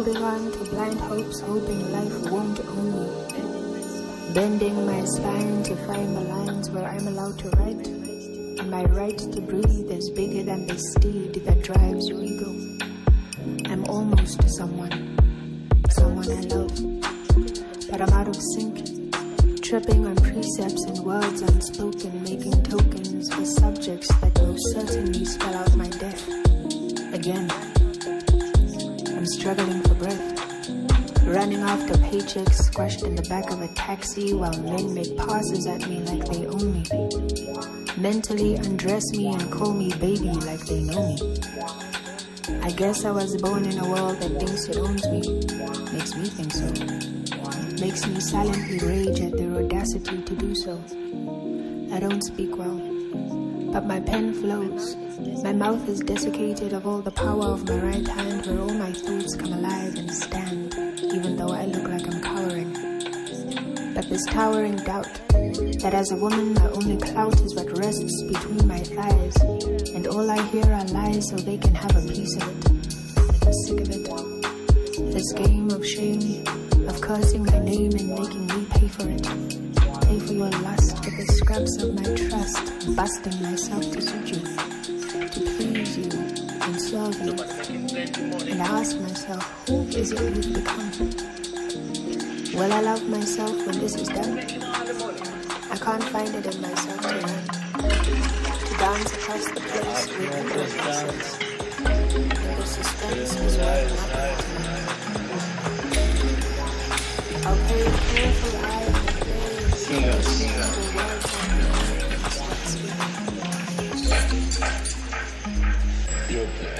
holding on to blind hopes, hoping life won't own me. Bending my spine to find the lines where I'm allowed to write. And my right to breathe is bigger than the steed that drives regal. I'm almost someone I love. But I'm out of sync, tripping on precepts and words unspoken, making tokens for subjects that most certainly spell out my death. Again, I'm struggling for breath, running after paychecks squashed in the back of a taxi while men make passes at me like they own me. Mentally undress me and call me baby like they know me. I guess I was born in a world that thinks it owns me. Makes me think so. Makes me silently rage at their audacity to do so. I don't speak well, but my pen flows. My mouth is desiccated of all the power of my right hand, where all my thoughts come alive and stand, even though I look like I'm cowering. But this towering doubt that as a woman my only clout is what rests between my thighs, and all I hear are lies so they can have a piece of it. I'm sick of it. This game of shame, of cursing my name and making me pay for it. Pay for your lust with the scraps of my trust, busting myself to suit you, to please you and serve you. And I ask myself, who is it you've become? Will I love myself when this is done? I can't find it in myself to run, to dance across the place with your faces. And the suspense is wearing up to me. I'll pay a careful eye on the days and the words of your blood.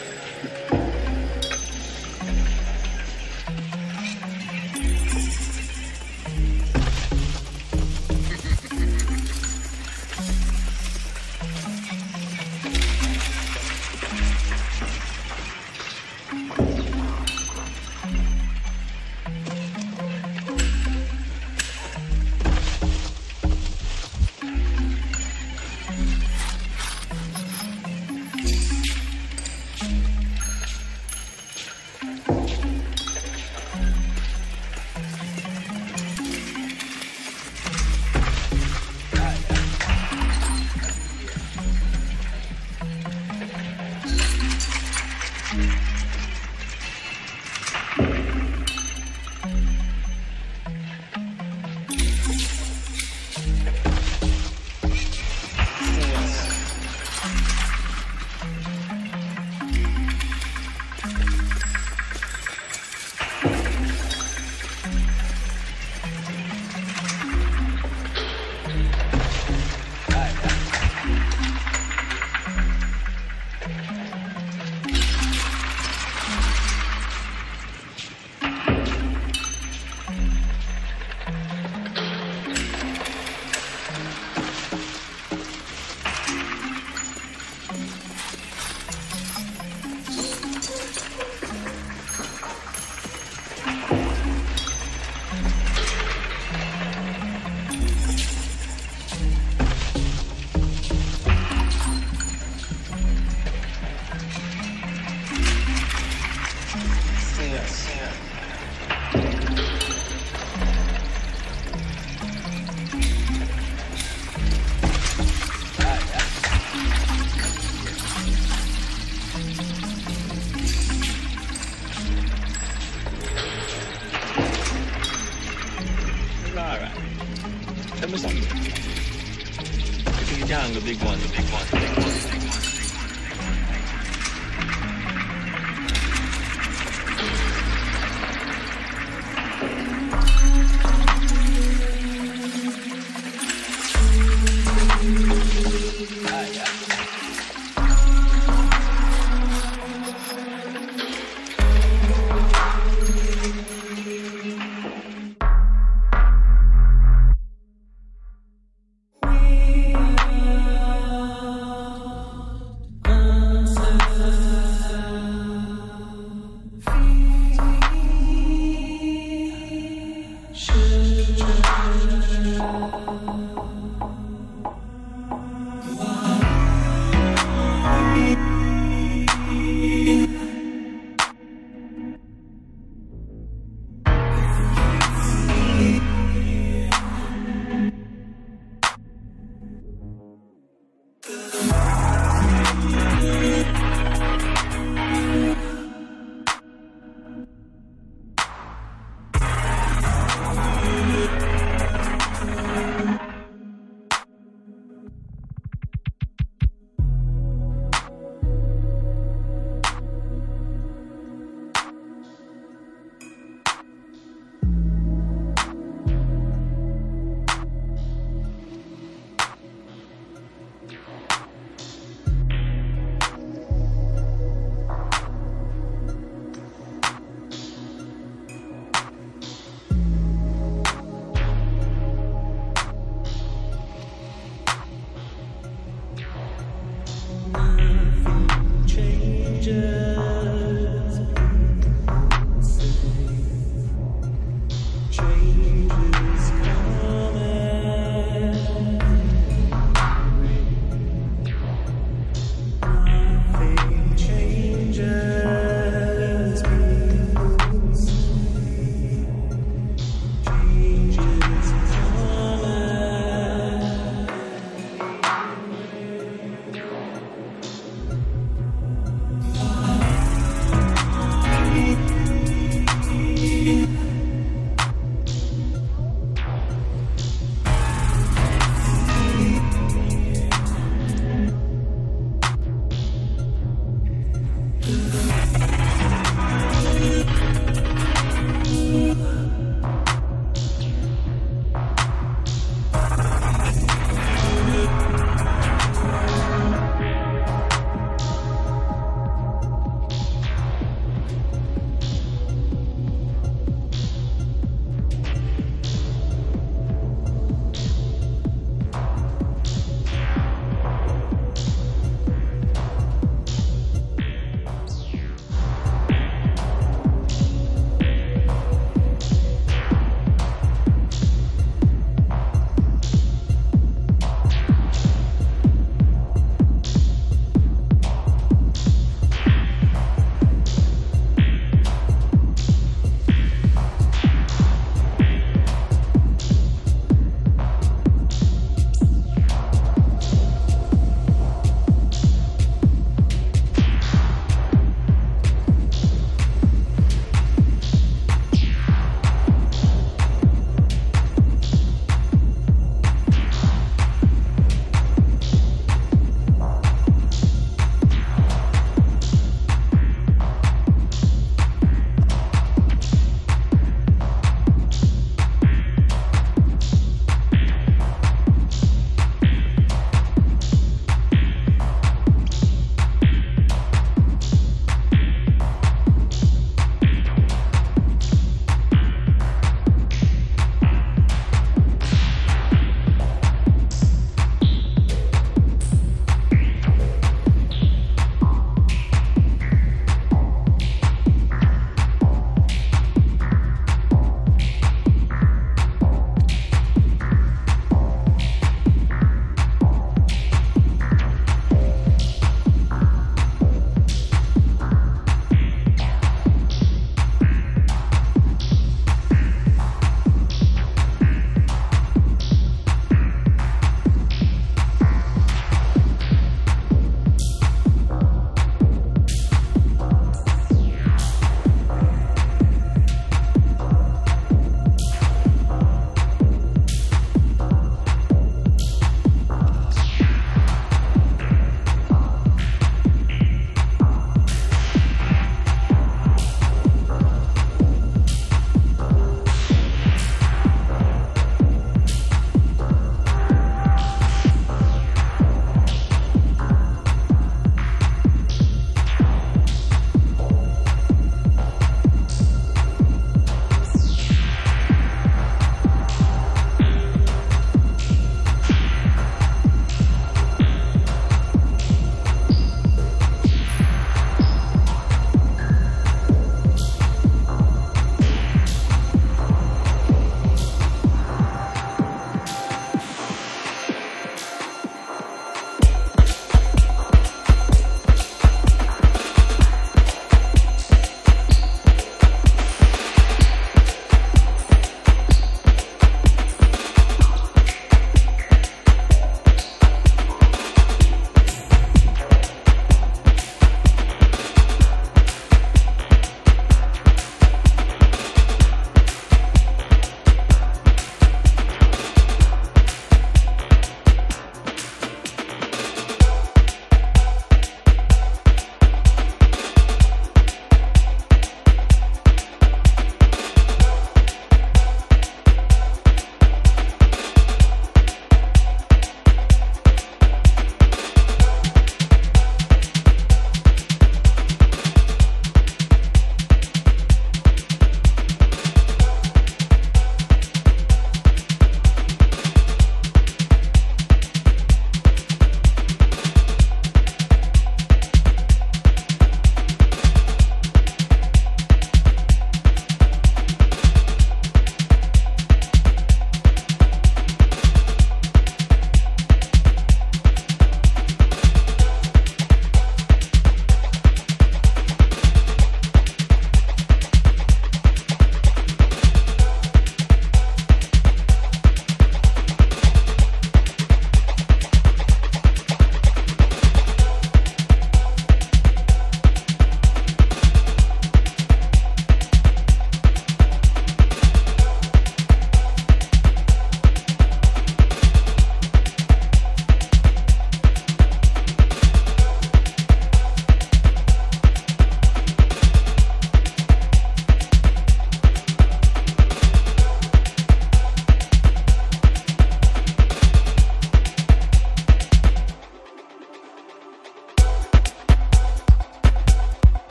The big one, the big one, the big one.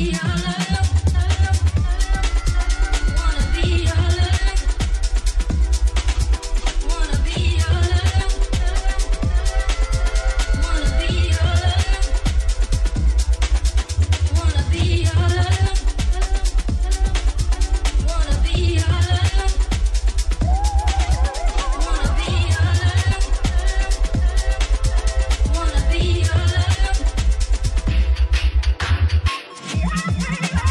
Yeah.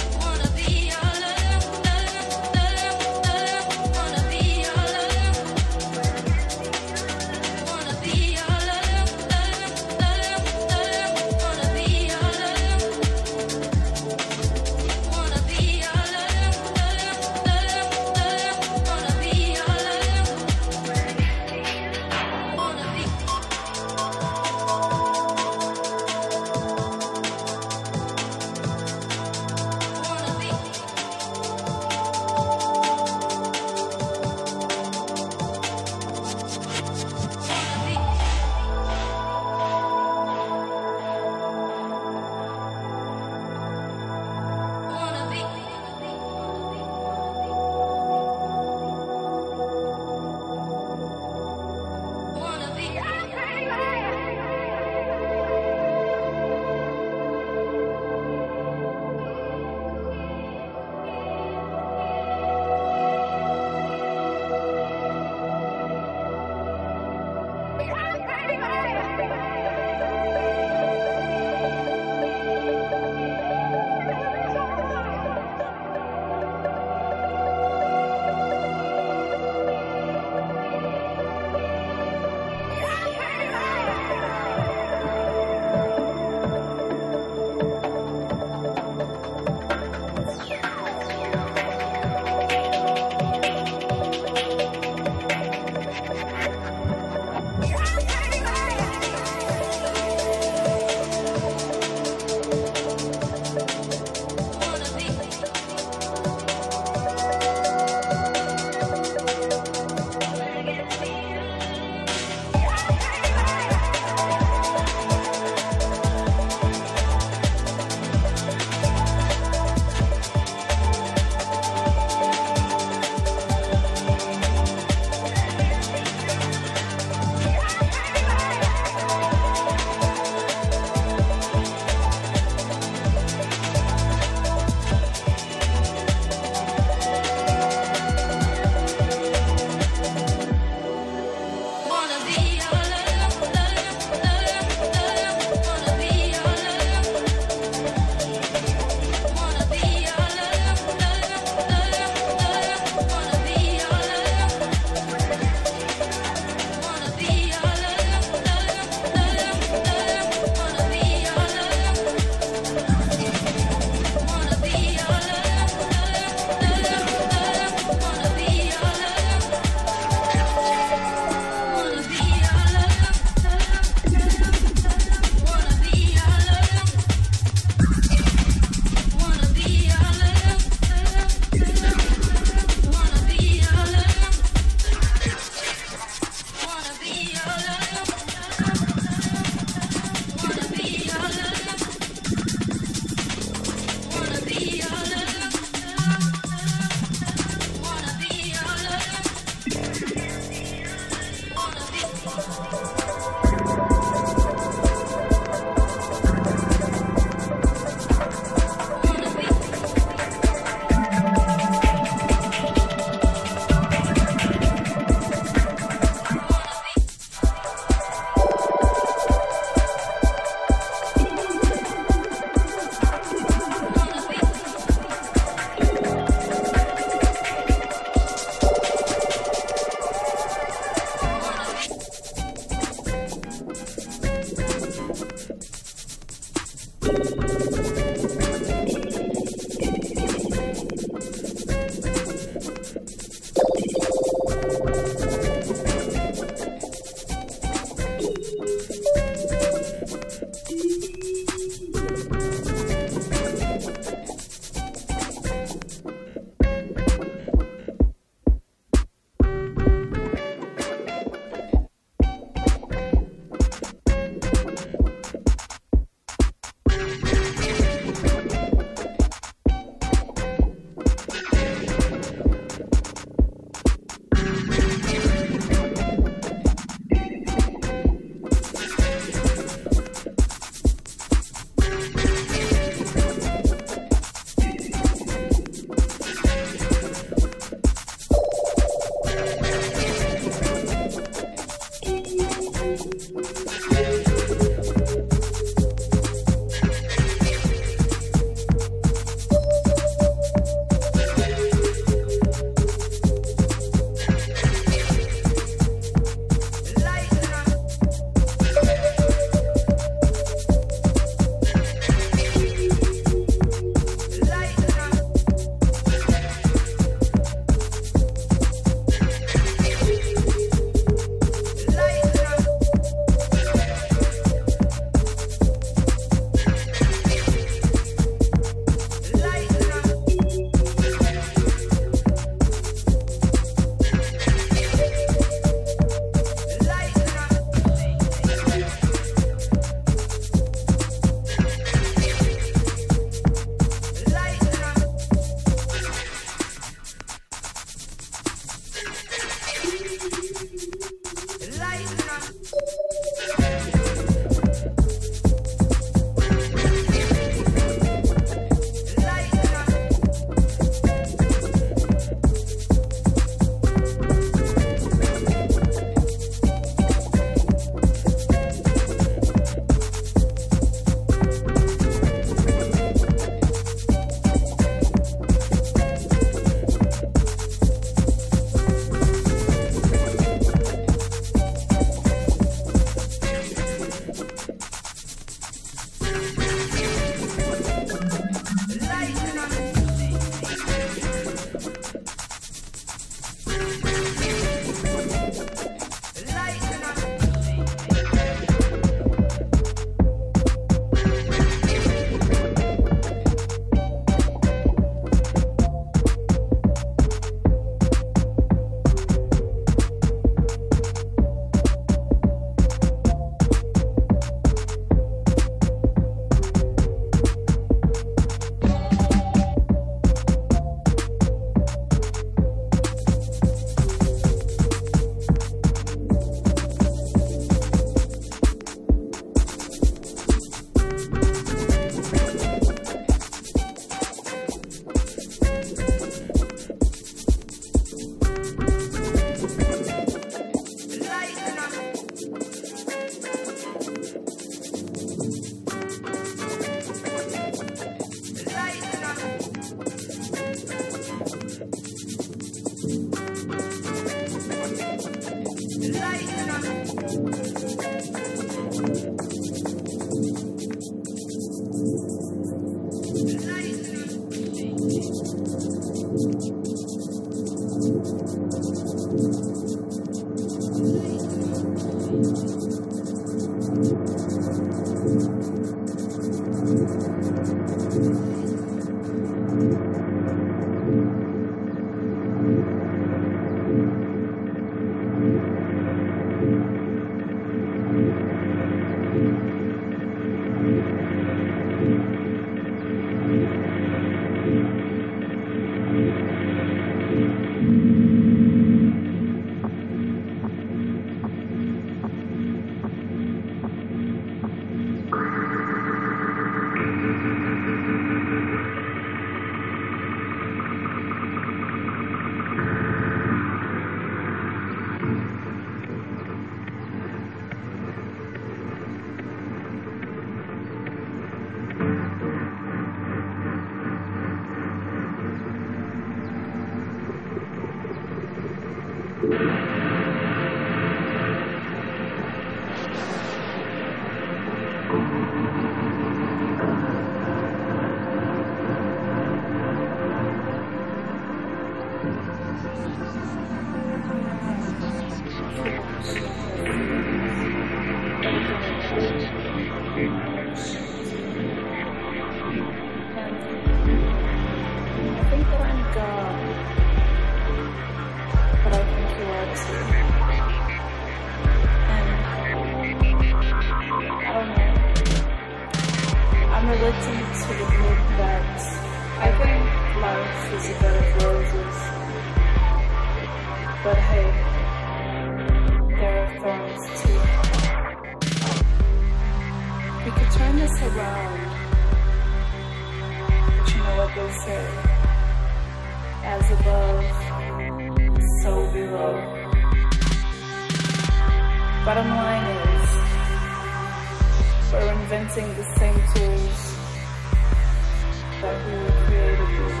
Bottom line is, we're inventing the same tools that we were created with.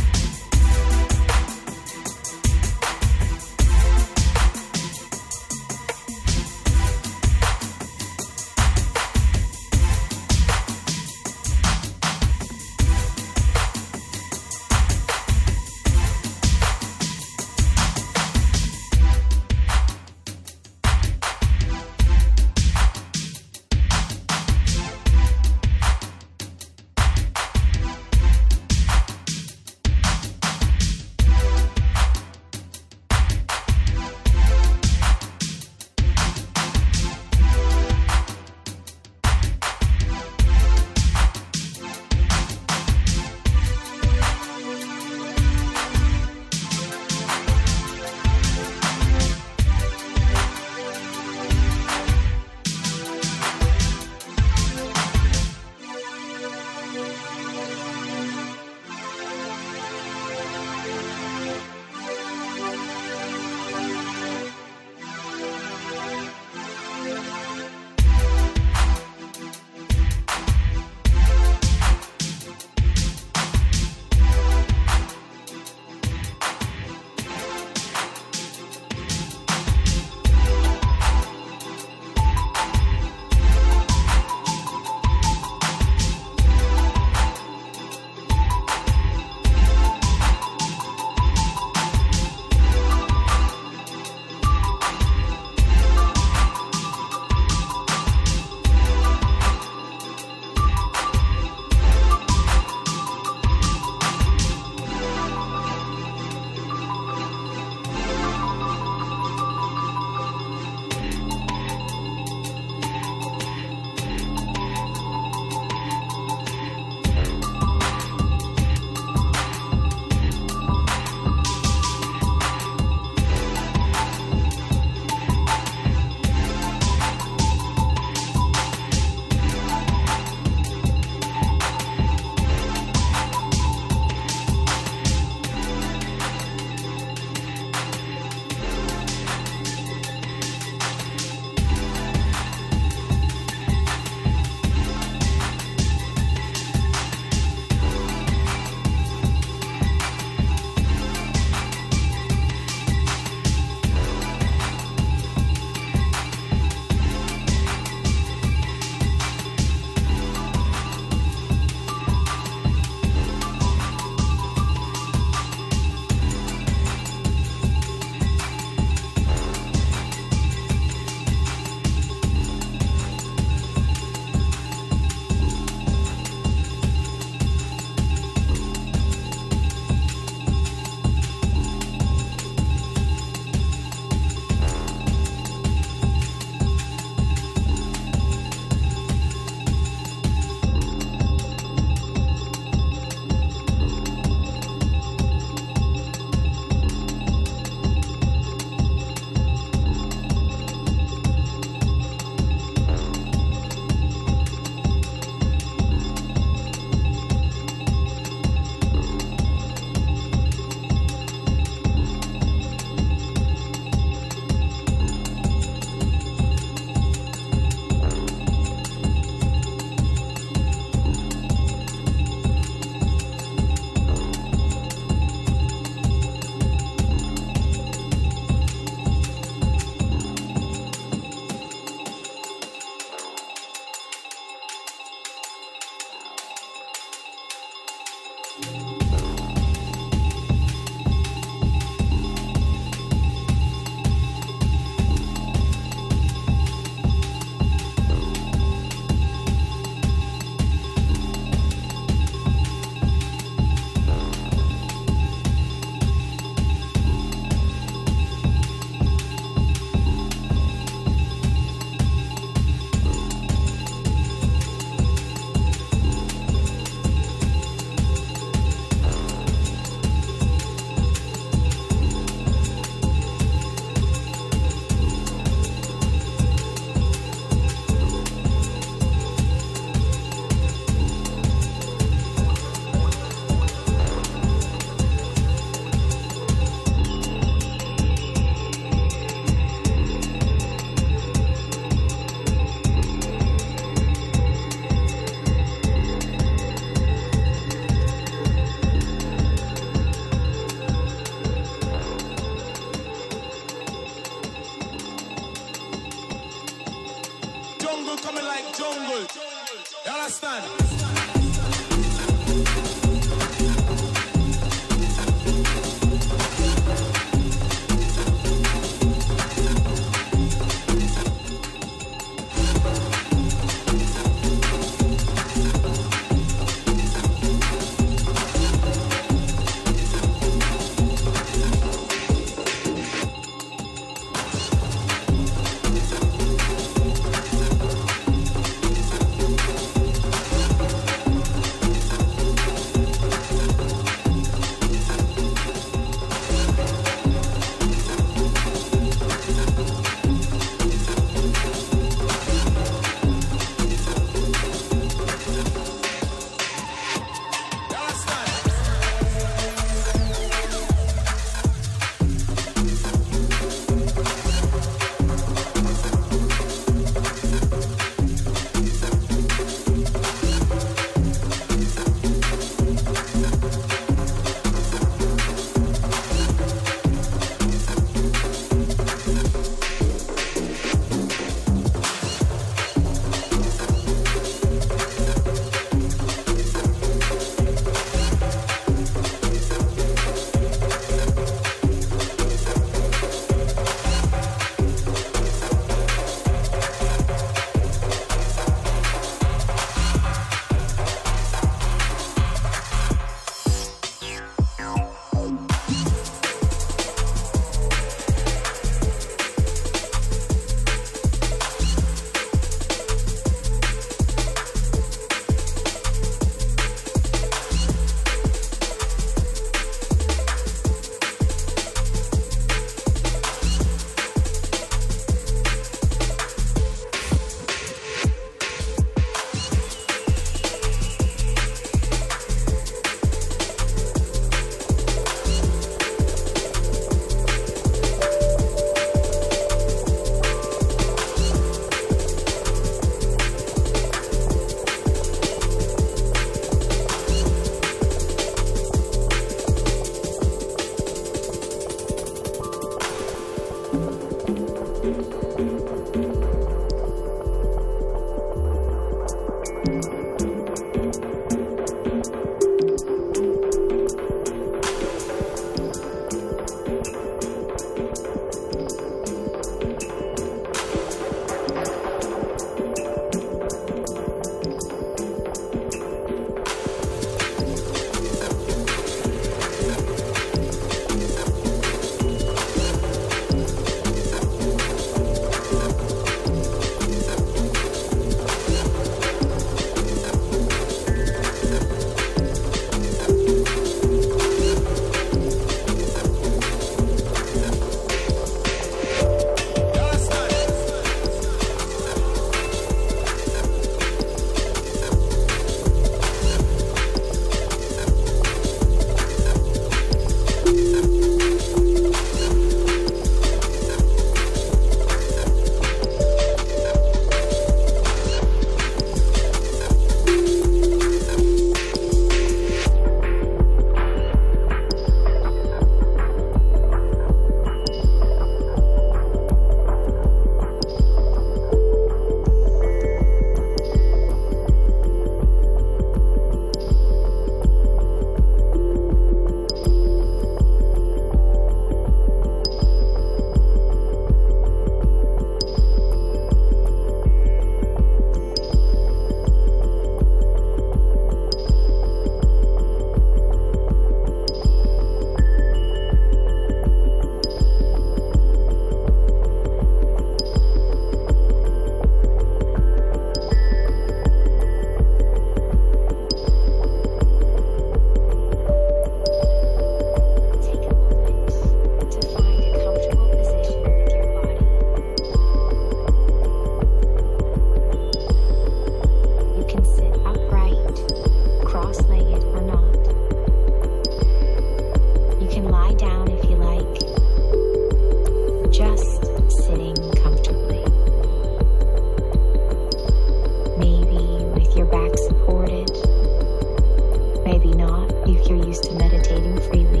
like you're used to meditating freely.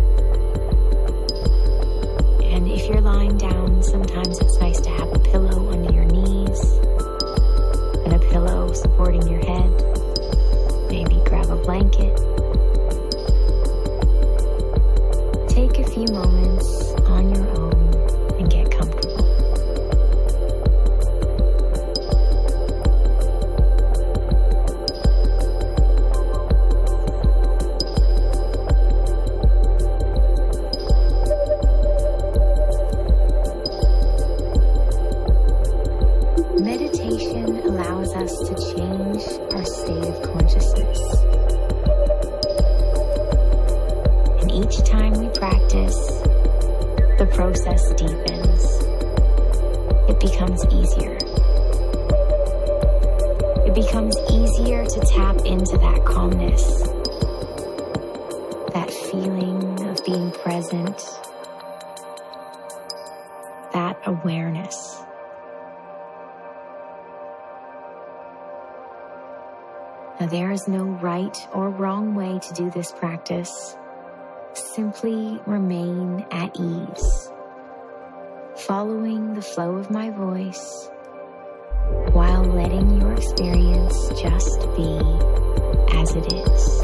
And if you're lying down, sometimes it's nice to have a pillow under your knees and a pillow supporting your head. Maybe grab a blanket. Take a few moments on your own and get comfortable. Meditation allows us to change our state of consciousness. And each time we practice, the process deepens. It becomes easier. It becomes easier to tap into that calmness, that feeling of being present, that awareness. Now, there is no right or wrong way to do this practice. Simply remain at ease, following the flow of my voice, while letting your experience just be as it is.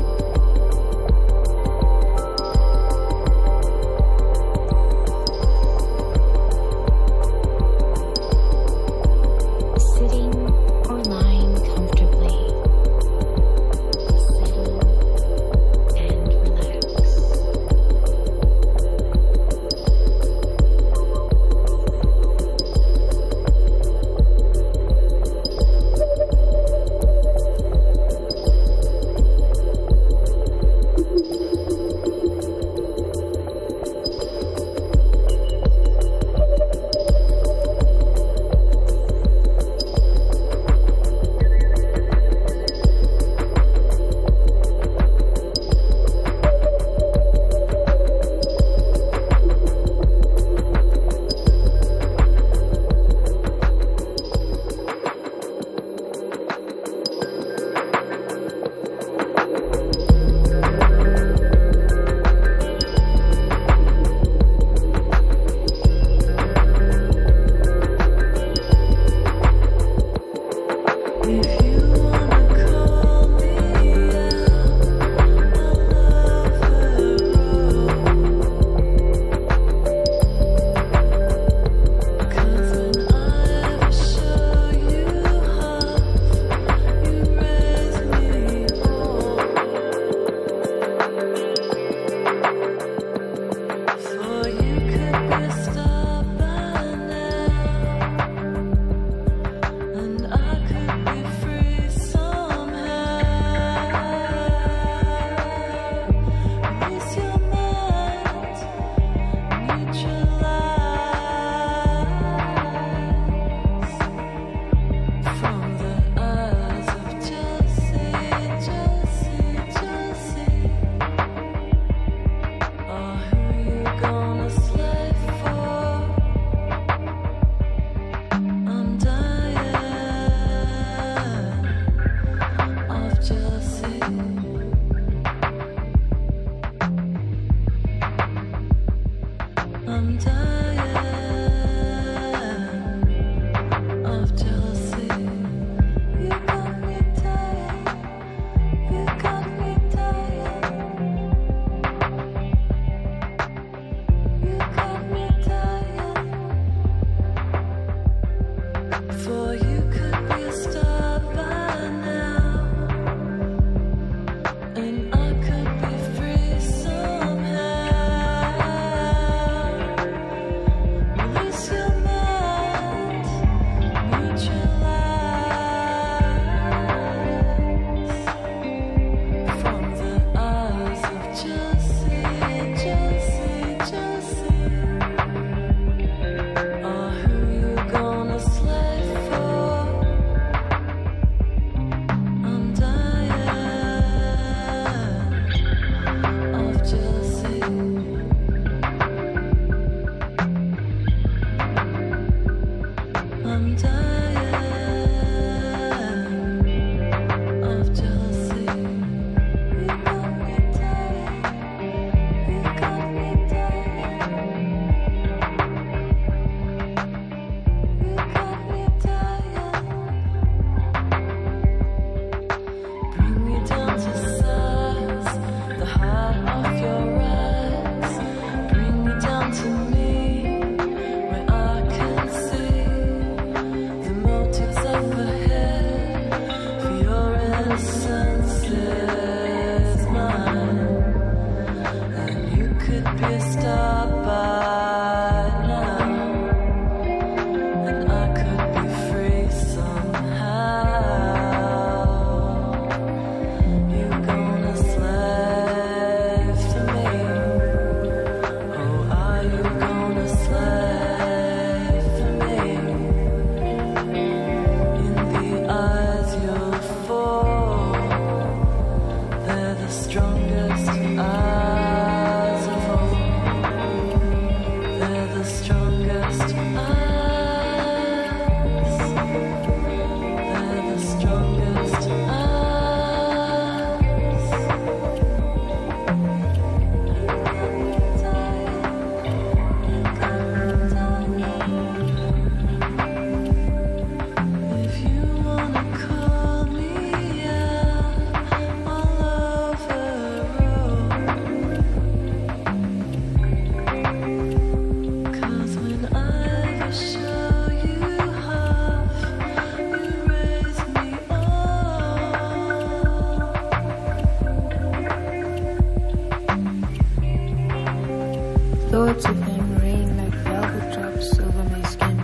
Thoughts of him rain like velvet drops over my skin,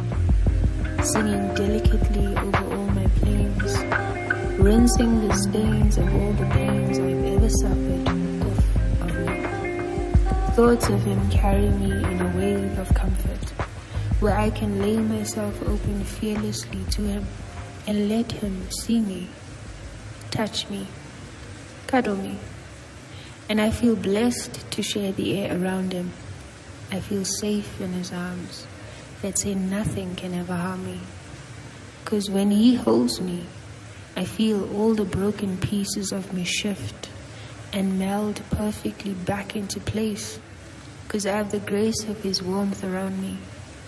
singing delicately over all my plains, rinsing the stains of all the pains I've ever suffered off of me. Thoughts of him carry me in a wave of comfort, where I can lay myself open fearlessly to him and let him see me, touch me, cuddle me. And I feel blessed to share the air around him. I feel safe in his arms that say nothing can ever harm me. 'Cause when he holds me, I feel all the broken pieces of me shift and meld perfectly back into place. 'Cause I have the grace of his warmth around me.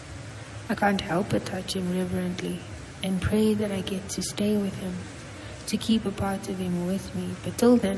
I can't help but touch him reverently and pray that I get to stay with him, to keep a part of him with me. But till then,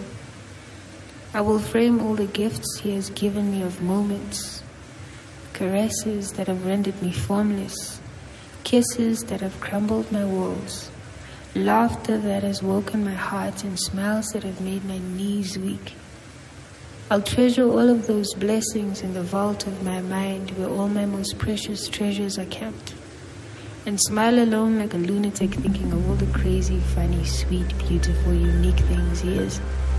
I will frame all the gifts he has given me of moments, caresses that have rendered me formless, kisses that have crumbled my walls, laughter that has woken my heart, and smiles that have made my knees weak. I'll treasure all of those blessings in the vault of my mind where all my most precious treasures are kept, and smile alone like a lunatic thinking of all the crazy, funny, sweet, beautiful, unique things he is.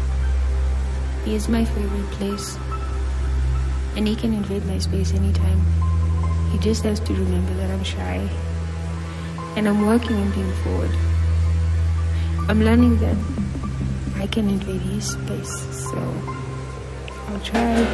He is my favorite place, and he can invade my space anytime. He just has to remember that I'm shy, and I'm working on being forward. I'm learning that I can invade his space, so I'll try.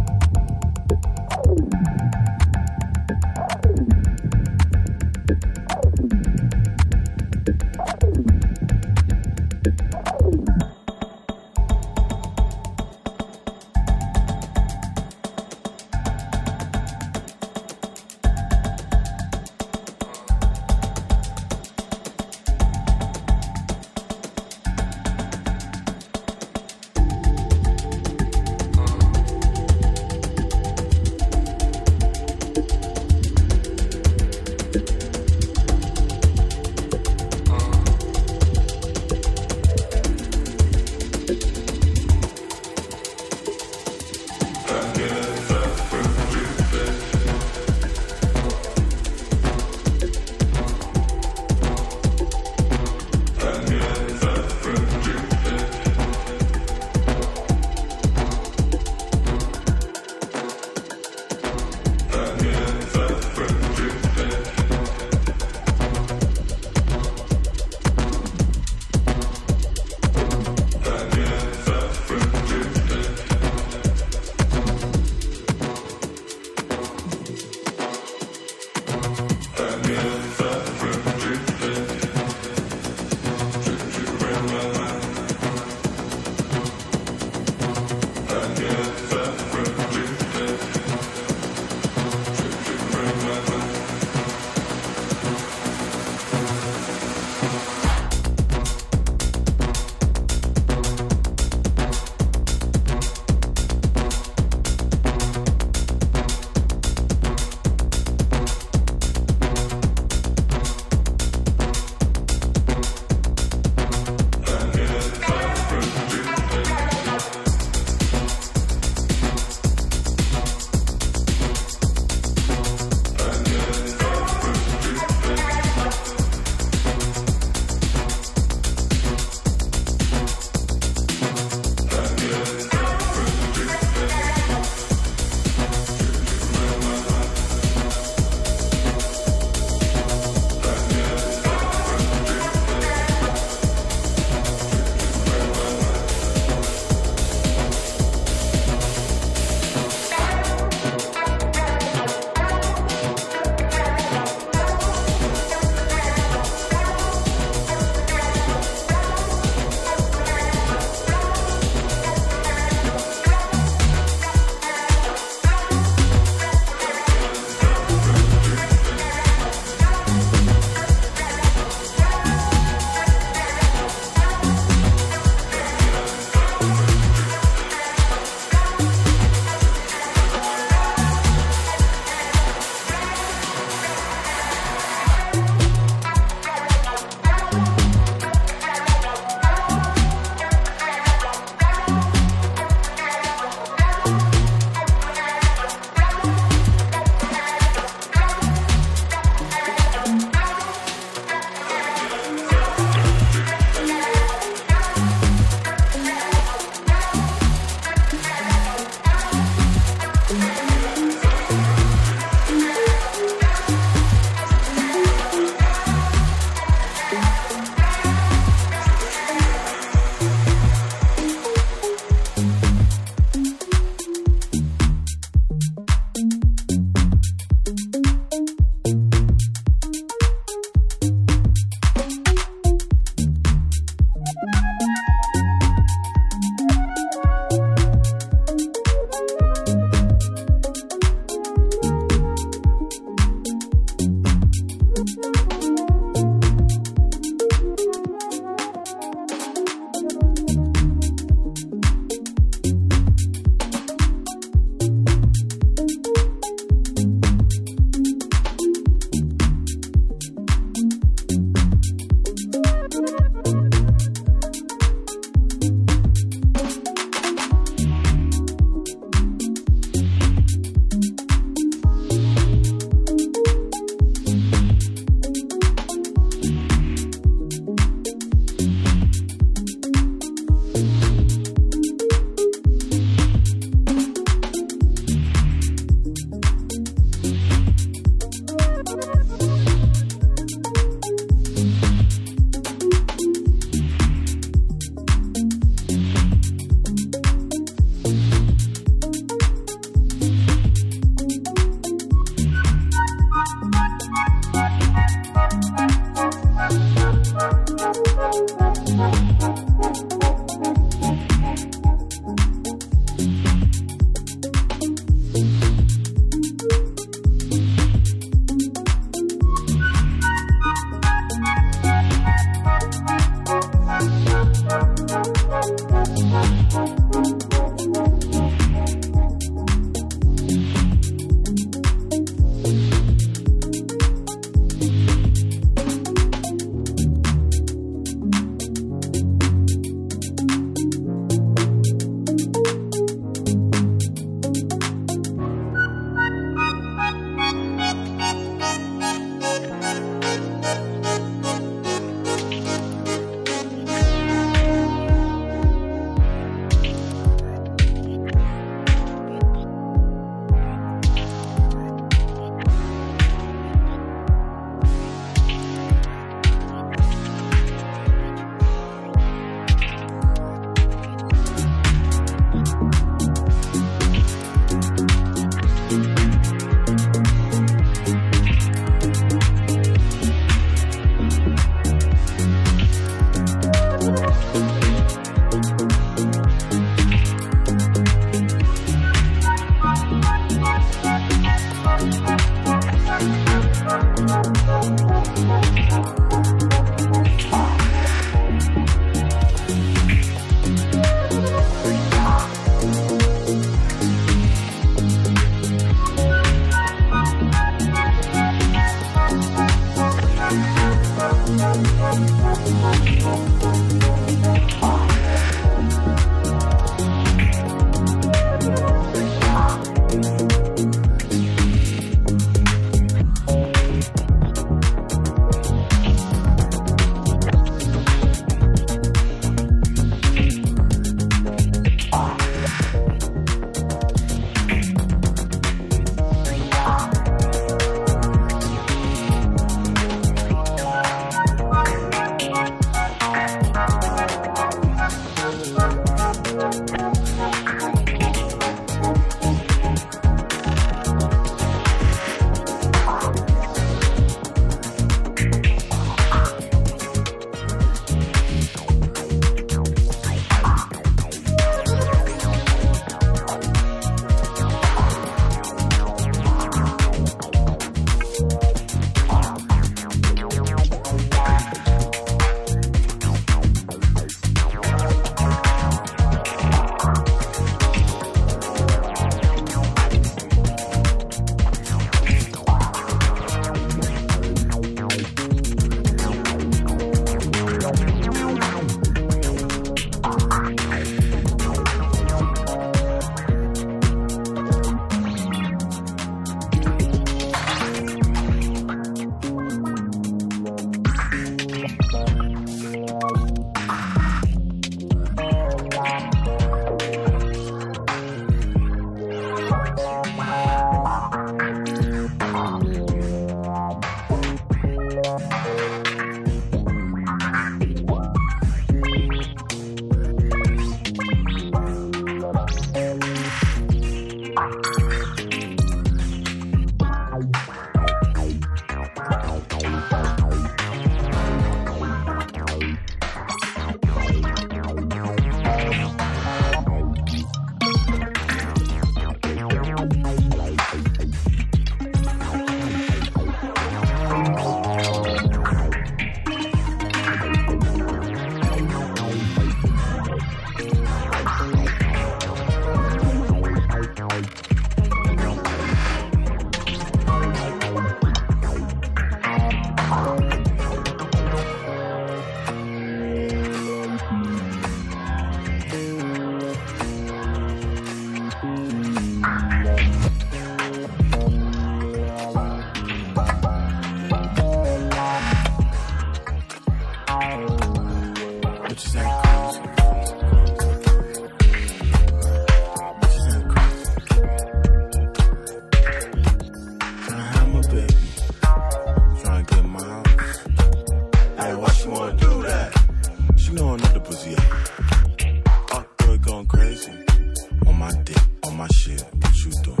you doing?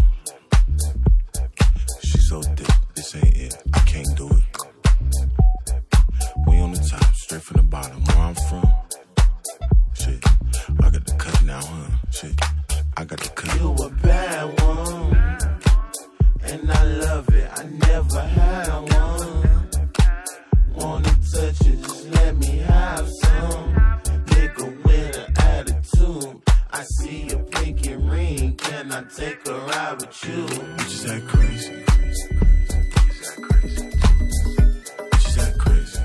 She so thick, this ain't it. I can't do it. We on the top, straight from the bottom. Where I'm from, shit, I got the cut now, huh? Shit, I got the cut. You a bad one, and I love it. I never had one. Wanna touch it, just let me have some. Nigga with an attitude. I see your pinky ring. Can I take a ride with you? Bitches that crazy. Bitches that crazy.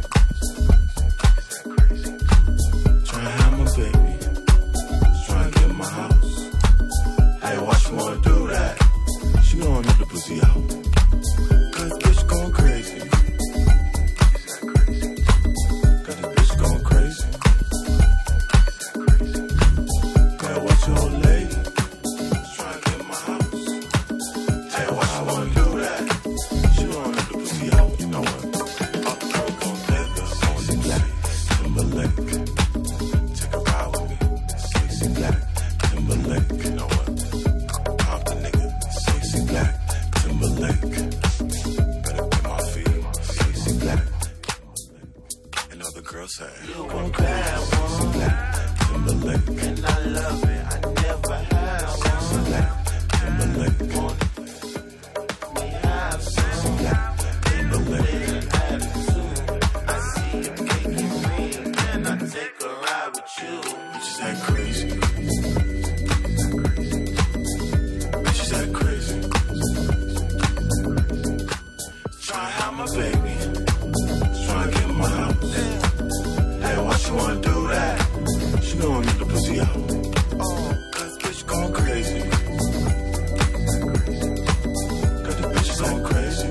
Tryna have my baby. Tryna get in my house. Hey, why she wanna do that? She gon' nip the pussy out. Cause bitch going crazy. Got the bitch going crazy. Gotta watch your old lady. Tryna get in my house. Hey, why she wanna do that? She gon' nip the pussy out. You know what? Up gon' take her on the black Timberlake. Take a ride with me. Sexy black Timberlake. You know what? Pop the nigga. Sexy black Timberlake. Better get my feet. Sexy black. Another girl say, You a bad one, black Timberlake. and I love it. I never had Sexy one. black Timberlake. Wanna me have some. Black Timberlake. With an attitude. I see your pinky ring. Can I take a ride with you? Bitches that crazy. Bitches that crazy. Try have my baby. Try get in my house. Hey, why she wanna do that? She gon' nip the pussy out. Cause bitch going crazy. Got the bitches going crazy.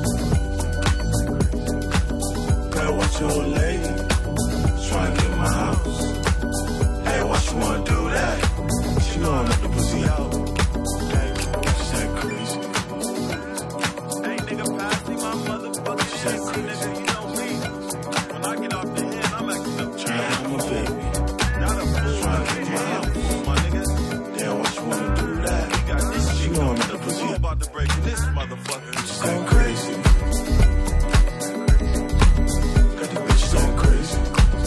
Gotta watch your old lady. Try get in my house. Hey, why she wanna do that? She gon' nip the pussy out. Hey, bitches that crazy. Hey, nigga, pass me my motherfucking Bitches that shit, crazy. nigga. You know me. When I get off the hand, I'm acting up. Try have my baby. Not a fool. Try get in my house. My nigga. Damn, why she wanna do that? We got this She shit gon' going. nip the pussy I'm out. about to break this motherfucker. Bitches going crazy. Got the bitches going crazy.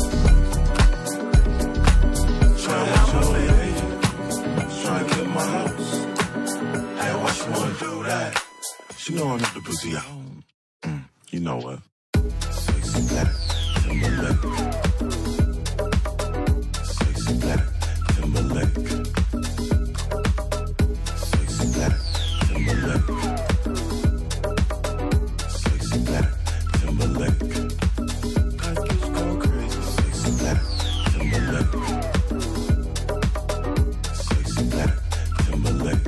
Try watch your old lady. Try get in my house. Hey, why she wanna do that? She gon' nip the pussy out. You know what? Sexy black Timberlake. Sexy black Timberlake. Sexy black Timberlake. Sexy black Timberlake. Cause bitch going crazy. Sexy black Timberlake. Sexy black Timberlake.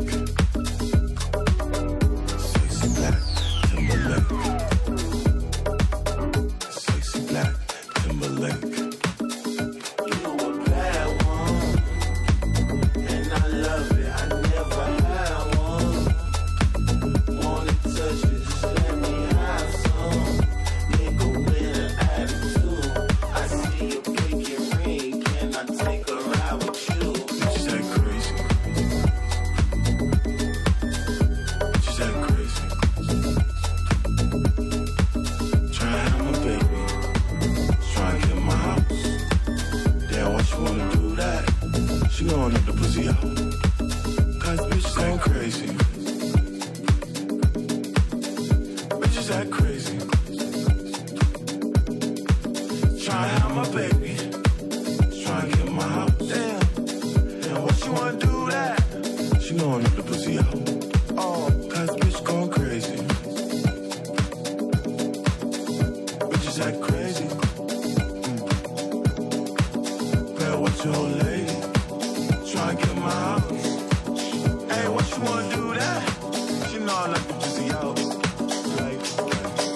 Sexy black Timberlake. Sexy black Timberlake. You a bad one, and I love it. I never had one. Wanna touch it, just let me have some. Nigga with an attitude. I see your pinky ring. Can I take a ride with you? Bitches that crazy. Bitches that crazy. Try have my baby. Try get in my house. Damn, why she wanna do that? She gon' nip the pussy out. Cause bitches going crazy. Bitches that crazy. Try have my baby. Try get in my house. Damn, why she wanna do that? She gon' nip the pussy out. Cause bitch going crazy. Bitches that crazy. Better watch your old lady. Try get in my house. Hey, why she wanna do that? She know I like the pussy out. Like,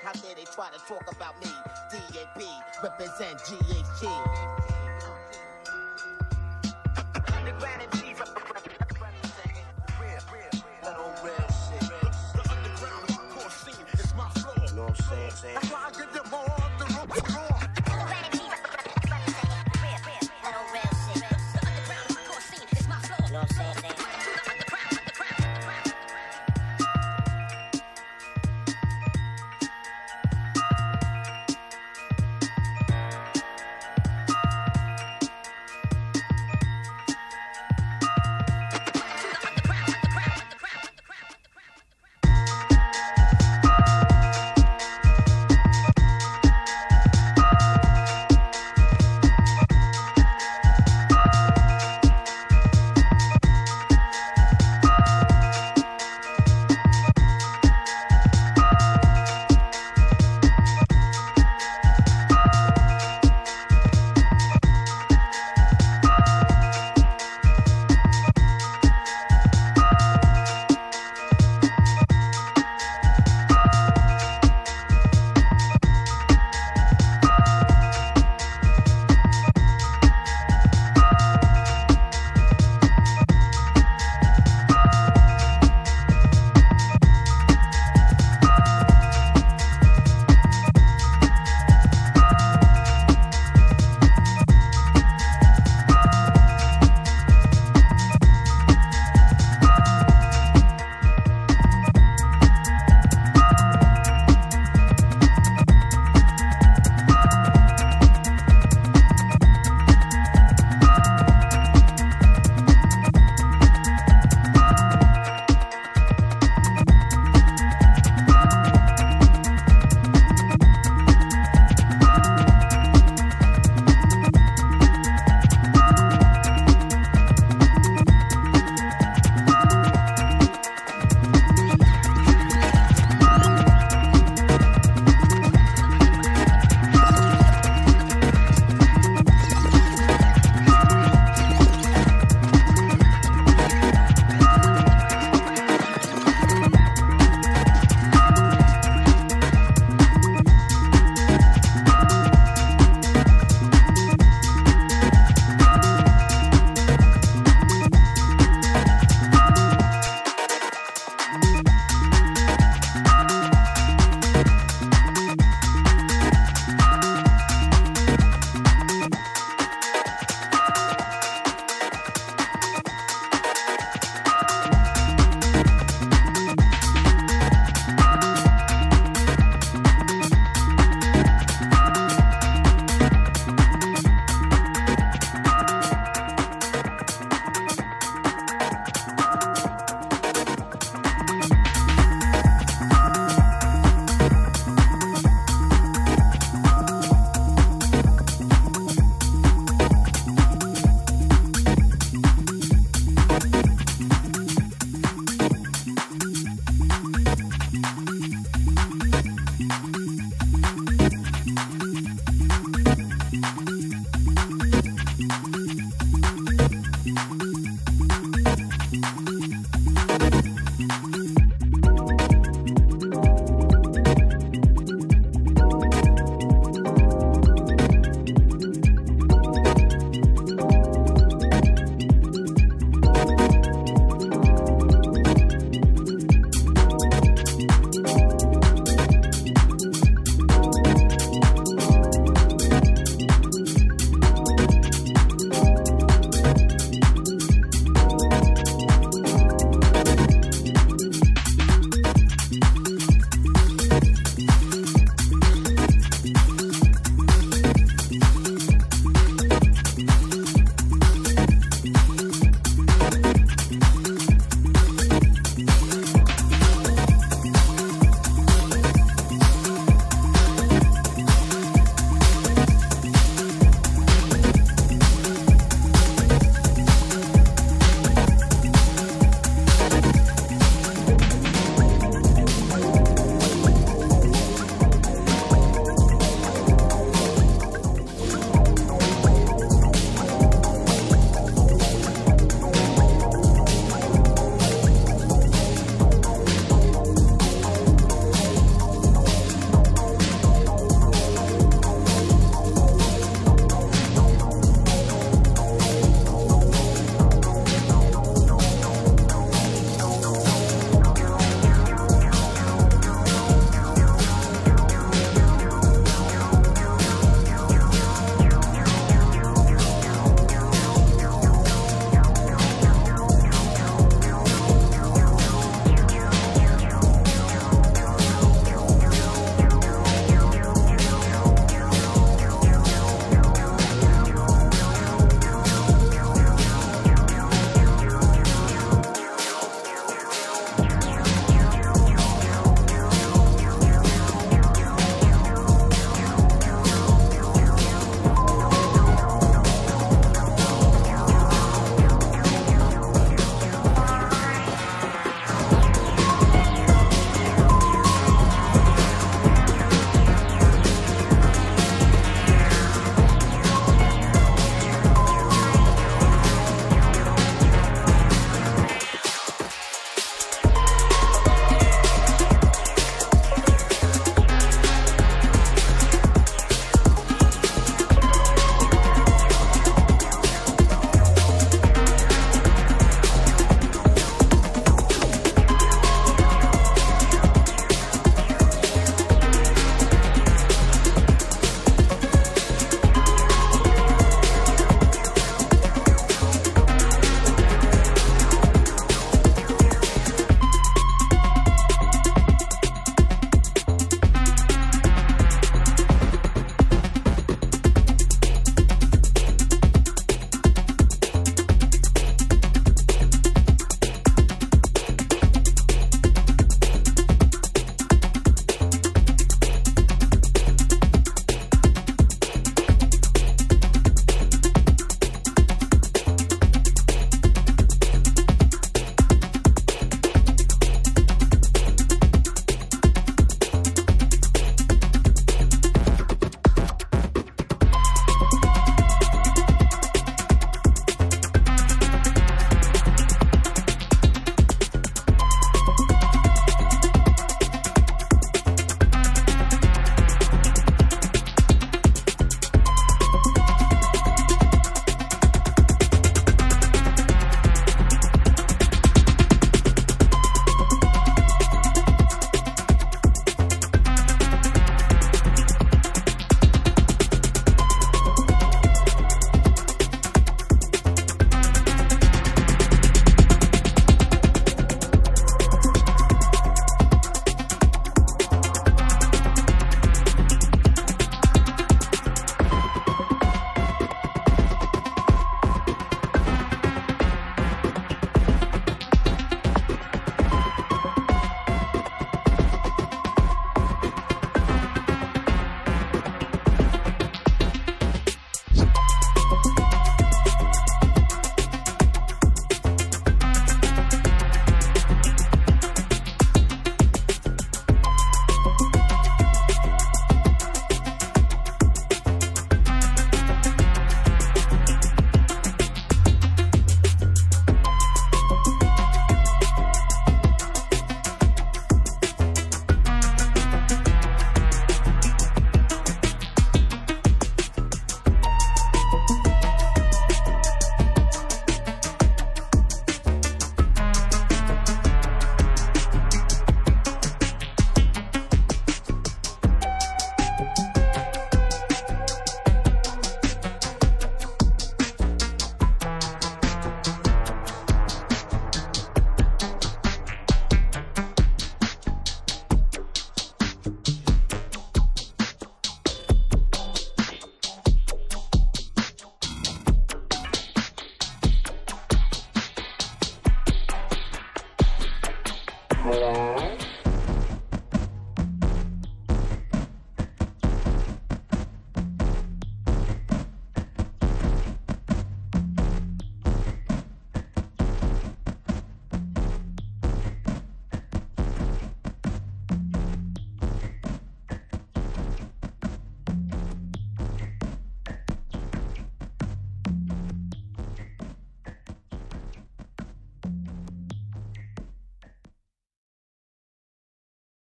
How dare they try to talk about me? DAB, represent GHG. Underground MCs representing real shit. The underground hardcore scene is my floor. You know what I'm saying? That's why I give them more off the rope. More